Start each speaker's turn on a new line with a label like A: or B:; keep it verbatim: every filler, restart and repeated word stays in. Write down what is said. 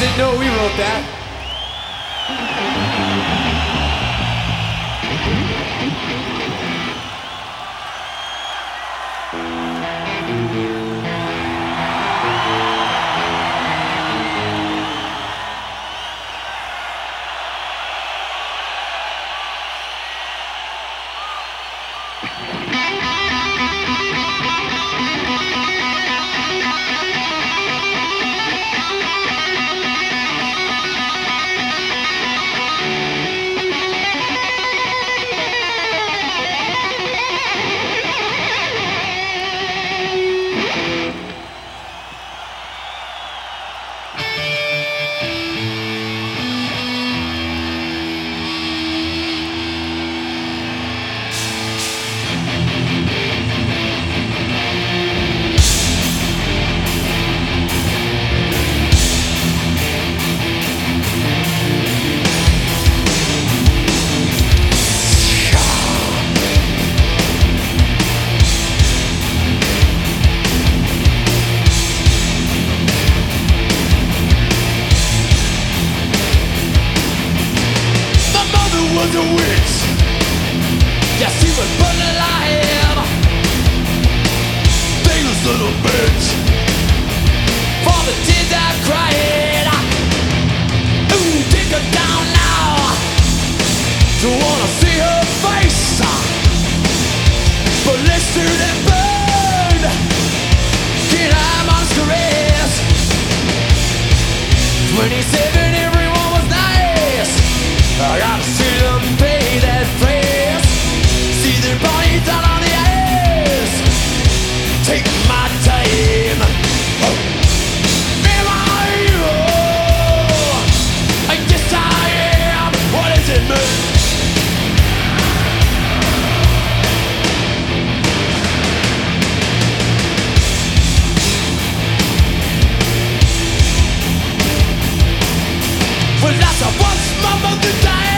A: didn't know we wrote that.
B: Was a witch. Yes, she was born alive. Famous little bitch. For the tears I've cried. Ooh, take her down now. Don't wanna see her face. Blistered and burned. Can't I masquerade? twenty-seven, everyone was nice. I gotta see them pay that price. See their bodies down on the ice. Take my time. Oh. Am I you? I guess I am. What does it mean? Well, that's a once my mother died.